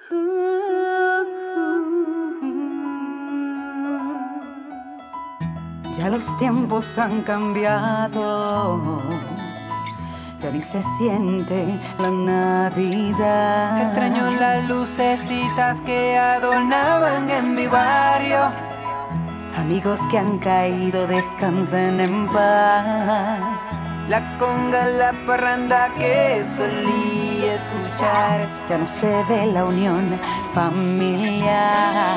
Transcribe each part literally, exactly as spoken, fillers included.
Ya los tiempos han cambiado, ya ni se siente la Navidad. Extraño las lucecitas que adornaban en mi barrio. Amigos que han caído, descansen en paz. La conga, la parranda que solía escuchar. Ya no se ve la unión familiar.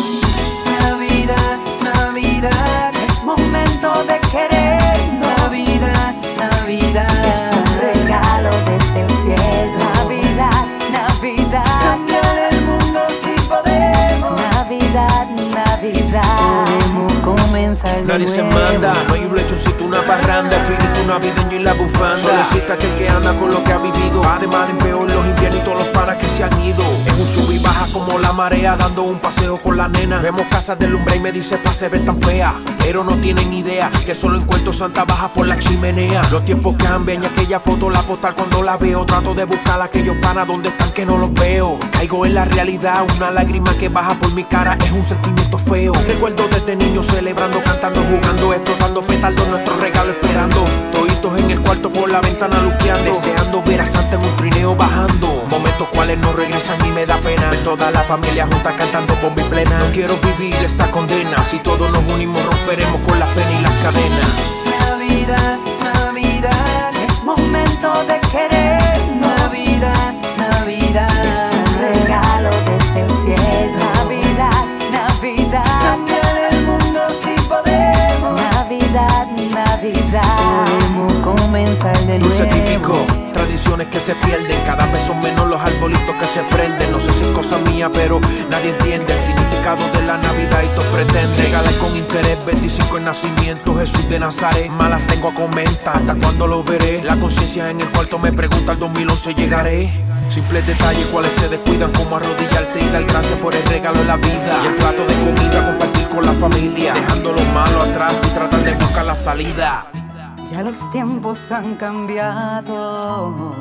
Navidad, Navidad, es momento de querer. Navidad, Navidad, es un regalo desde el cielo. Navidad, Navidad, cambiar el mundo si podemos. Navidad, Navidad, podemos comenzar de Nadie nuevo. se manda, no hay un lechoncito, una parranda, espíritu navideño y la bufanda. Solo existe aquel que anda con lo que ha vivido. Además en peor los inviernos y todos los panas que se han ido. Es un sub y baja como la marea, dando un paseo con la nena. Vemos casas de lumbre y me dice pa' se ver tan fea, pero no tienen idea que solo encuentro Santa baja por la chimenea. Los tiempos cambian y aquella foto la postal cuando la veo. Trato de buscar a aquellos panas donde están que no los veo. Caigo en la realidad, una lágrima que baja por mi cara es un sentimiento feo. Recuerdo desde niño celebrando, cantando, jugando, explotando petardos, nuestro regalo esperando. Toditos en el cuarto por la ventana luqueando, deseando ver a Santa en un trineo bajando. Momentos cuales no regresan y me da pena ver toda la familia junta cantando bomba y plena. No quiero vivir esta condena, si todos nos unimos romperemos con las penas y las cadenas. Navidad, Navidad, es momento de querer. Navidad, Navidad, es un regalo desde el cielo. Navidad, Navidad, cambiar el mundo si podemos. Navidad, Navidad, podemos comenzar de nuevo. Dulce típico, tradiciones que se pierden. Cada vez son menos los arbolitos que se prenden. No sé si es cosa mía, pero nadie entiende el significado de la Navidad y todos pretenden regalar con interés. Veinticinco el nacimiento, Jesús de Nazaret. Malas tengo a comentar, ¿hasta cuándo lo veré? La conciencia en el cuarto me pregunta, ¿al dos mil once llegaré? Simples detalles cuales se descuidan, como arrodillarse y dar gracias por el regalo de la vida. Y el plato de comida, compartir con la familia, dejando lo malo atrás y tratar de buscar la salida. Ya los tiempos han cambiado,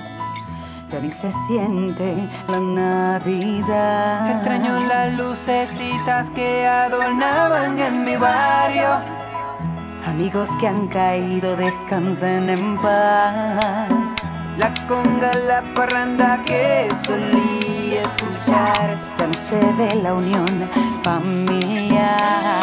ya ni se siente la Navidad. Extraño las lucecitas que adornaban en mi barrio. Amigos que han caído, descansen en paz. La conga, la parranda que solía escuchar. Ya no se ve la unión familiar.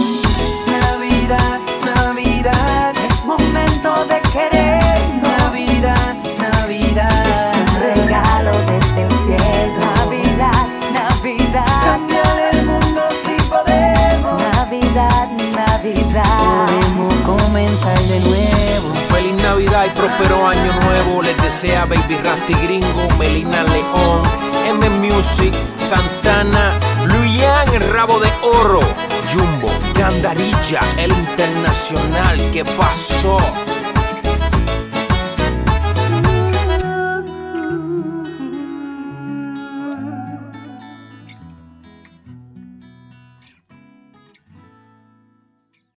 Navidad, Navidad, es momento de querer. Navidad, Navidad, es un regalo desde el cielo. Navidad, Navidad, cambiar el mundo si podemos. Navidad, Navidad, podemos comenzar de nuevo. Feliz Navidad y próspero año nuevo. Les desea Baby Rasty Gringo, Melina León, M Music, Santana, Luyan, el rabo de oro, Jumbo, Gandarilla, el internacional. ¿Qué pasó?